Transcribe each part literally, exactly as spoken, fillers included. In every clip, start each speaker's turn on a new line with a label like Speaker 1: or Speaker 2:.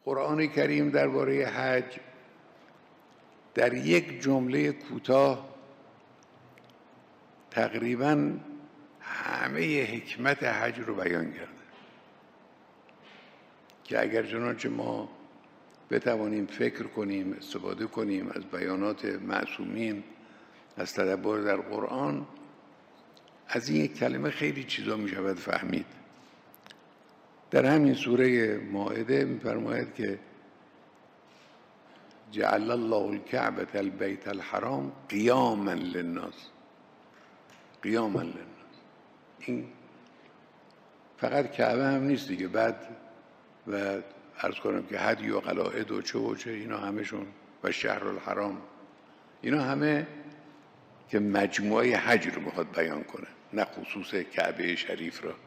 Speaker 1: قرآن کریم درباره حج در یک جمله کوتاه تقریباً همه حکمت حج رو بیان کرده که اگر چنانچه ما بتوانیم فکر کنیم، استفاده کنیم از بیانات معصومین، از تدبر در قرآن، از این یک کلمه خیلی چیزا می شود فهمید. در همین سوره مائده می فرماید که جعل الله الکعبة البیت الحرام قیاما للناس. قیاما للناس، این فقط کعبه هم نیست دیگه، بعد و عرض کنم که هدی و قلائد و چه و چه اینا همشون و شهر الحرام، اینا همه که مجموعه حج رو میخواد بیان کنه، نه خصوص کعبه شریف را.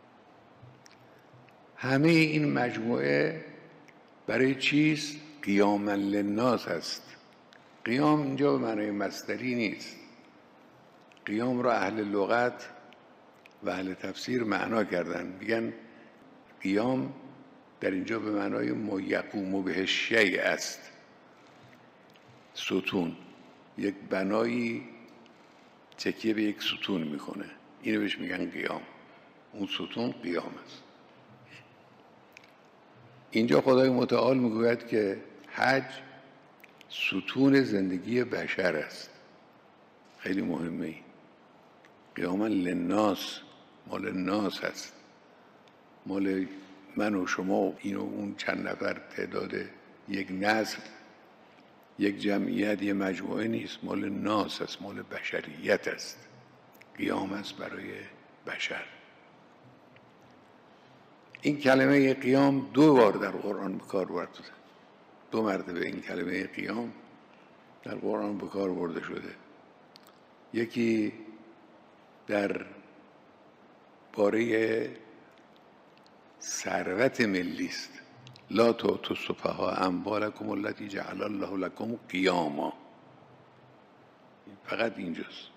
Speaker 1: همه این مجموعه برای چیست؟ قیاما للناس هست. قیام اینجا به معنای مصدری نیست. قیام را اهل لغت و اهل تفسیر معنا کردن، میگن قیام در اینجا به معنای ما یقوم به شیء است. ستون، یک بنایی تکیه به یک ستون میکنه، اینو بهش میگن قیام. اون ستون قیام است. اینجا خدای متعال میگوید که حج ستون زندگی بشر است. خیلی مهمه. قیاما للناس، مال الناس هست، مال من و شما و این و اون چند نفر تعداد یک نسل، یک جمعیت، یک مجموعه نیست، مال ناس است، مال بشریت است. قیام است برای بشر. این کلمه قیام دو بار در قرآن به کار برده شده. دو مرتبه این کلمه قیام در قرآن به کار برده شده. یکی در باره ثروت ملی است. لا تؤتوا السفهاء اموالکم التی جعل الله لکم قیاما. فقط اینجاست.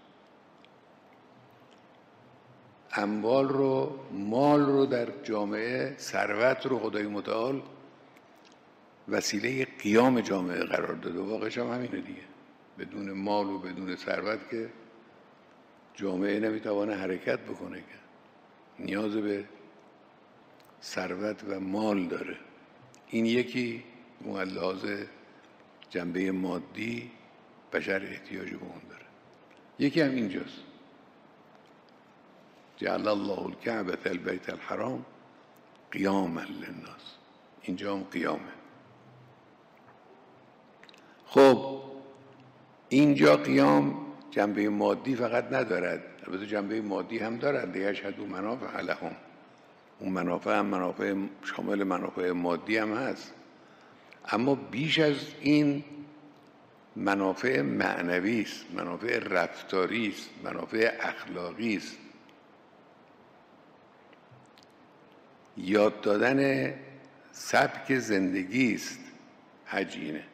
Speaker 1: اموال رو، مال رو در جامعه، ثروت رو خدای متعال وسیله قیام جامعه قرار داده. واقعش هم همینه دیگه. بدون مال و بدون ثروت که جامعه نمیتوانه حرکت بکنه، که نیاز به ثروت و مال داره. این یکی اون لحاظ جنبه مادی بشر احتیاج به اون داره. یکی هم اینجاست. جعل الله الکعبة البیت الحرام قیاما للناس. اینجا هم قیامه. خب اینجا قیام جنبه مادی فقط ندارد، البته جنبه مادی هم دارد. یشهدوا منافع لهم. اون منافع هم منافع شامل منافع مادی هم هست، اما بیش از این منافع معنوی است، منافع رفتاری است، منافع اخلاقی است. یاد دادن سبک زندگی است. حج اینه.